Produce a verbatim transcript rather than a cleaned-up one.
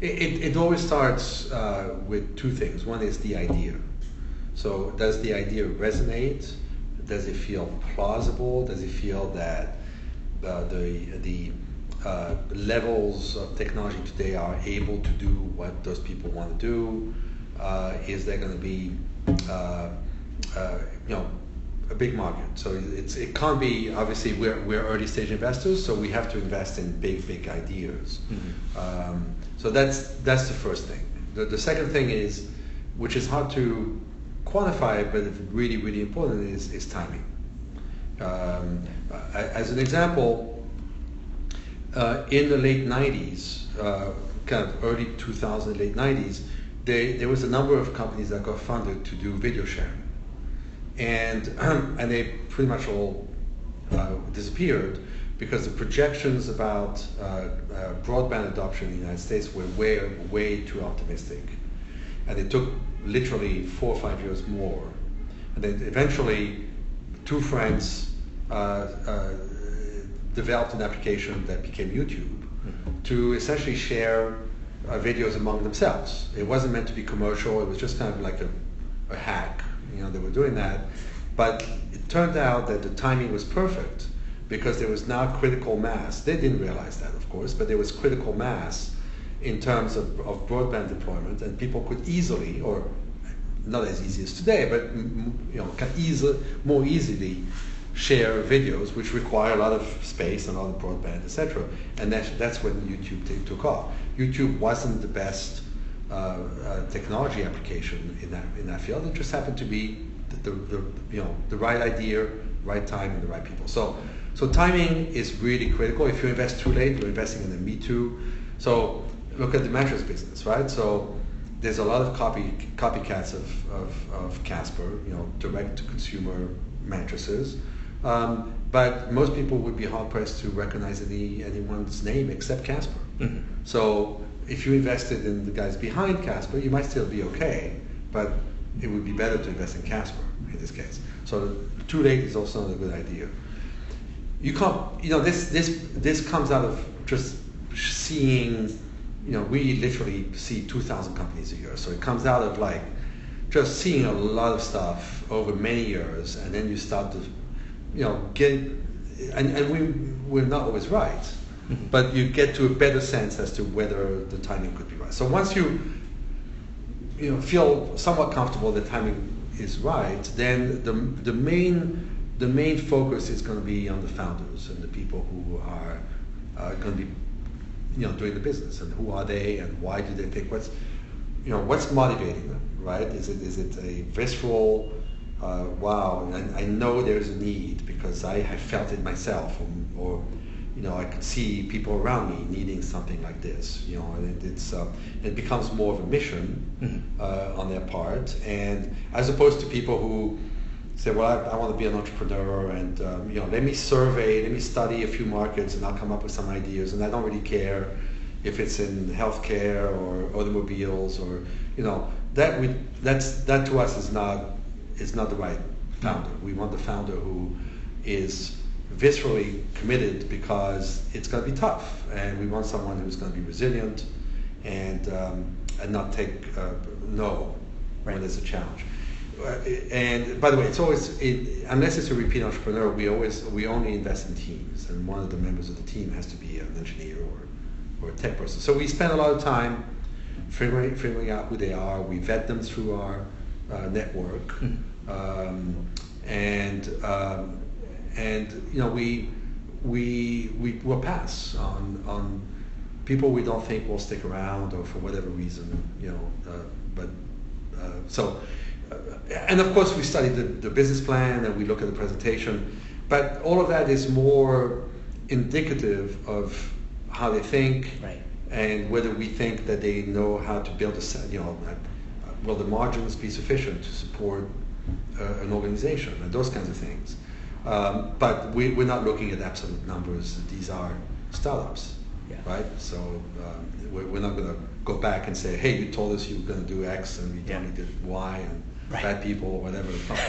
It, it, it always starts uh, with two things. One is the idea. So does the idea resonate? Does it feel plausible? Does it feel that uh, the, the uh, levels of technology today are able to do what those people want to do? Uh, is there going to be uh, uh, you know, a big market? So it's, it can't be, obviously we're, we're early stage investors, so we have to invest in big, big ideas. Mm-hmm. um, so that's, that's the first thing. The, the second thing is, which is hard to quantify, but it's really, really important, is, is timing. Um, as an example, uh, in the late nineties, uh, kind of early two thousands, late nineties, they, there was a number of companies that got funded to do video sharing. And, and they pretty much all uh, disappeared because the projections about uh, uh, broadband adoption in the United States were way, way too optimistic. And it took literally four or five years more. And then eventually, two friends uh, uh, developed an application that became YouTube mm-hmm. to essentially share uh, videos among themselves. It wasn't meant to be commercial, it was just kind of like a, a hack. You know, they were doing that. But it turned out that the timing was perfect because there was now critical mass. They didn't realize that, of course, but there was critical mass in terms of, of broadband deployment, and people could easily, or not as easy as today, but you know, can easily, more easily share videos, which require a lot of space and a lot of broadband, et cetera. And that's, that's when YouTube t- took off. YouTube wasn't the best uh, uh, technology application in that in that field. It just happened to be the, the, the you know the right idea, right time, and the right people. So so timing is really critical. If you invest too late, you're investing in a me too. So look at the mattress business, right? So there's a lot of copy copycats of, of, of Casper, you know, direct to consumer mattresses. Um, but most people would be hard pressed to recognize any anyone's name except Casper. Mm-hmm. So if you invested in the guys behind Casper, you might still be okay, but it would be better to invest in Casper in this case. So too late is also not a good idea. You can't, you know, this this this comes out of just seeing, you know, we literally see two thousand companies a year. So it comes out of like just seeing a lot of stuff over many years, and then you start to, you know, get, and, and we, we're not always right, mm-hmm. but you get to a better sense as to whether the timing could be right. So once you, you know, feel somewhat comfortable the timing is right, then the, the main the main focus is going to be on the founders and the people who are uh, going to be, you know, doing the business, and who are they, and why do they think, what's, you know, what's motivating them, right? Is it is it a visceral, uh, wow, I, I know there's a need because I have felt it myself, or, or you know, I could see people around me needing something like this, you know, and it, it's uh, it becomes more of a mission mm-hmm. uh, on their part, and as opposed to people who say, well, I, I want to be an entrepreneur, and um, you know, let me survey, let me study a few markets, and I'll come up with some ideas, and I don't really care if it's in healthcare or automobiles, or, you know, that we that's that to us is not is not the right founder. We want the founder who is viscerally committed because it's going to be tough, and we want someone who's going to be resilient and um, and not take uh, no right. when there's a challenge. Uh, and by the way, it's always it, unless it's a repeat entrepreneur, we always we only invest in teams, and one of the members of the team has to be an engineer or or a tech person. So we spend a lot of time figuring figuring out who they are. We vet them through our uh, network, mm-hmm. um, and um, and you know we we we will pass on on people we don't think will stick around, or for whatever reason, you know. Uh, but uh, so. And of course we study the, the business plan, and we look at the presentation, but all of that is more indicative of how they think, right. and whether we think that they know how to build a, you know, uh, will the margins be sufficient to support uh, an organization, and those kinds of things. Um, but we, we're not looking at absolute numbers. These are startups, yeah. right? So um, we're, we're not going to go back and say, hey, you told us you were going to do X, and we yeah. only did Y, and right. bad people or whatever.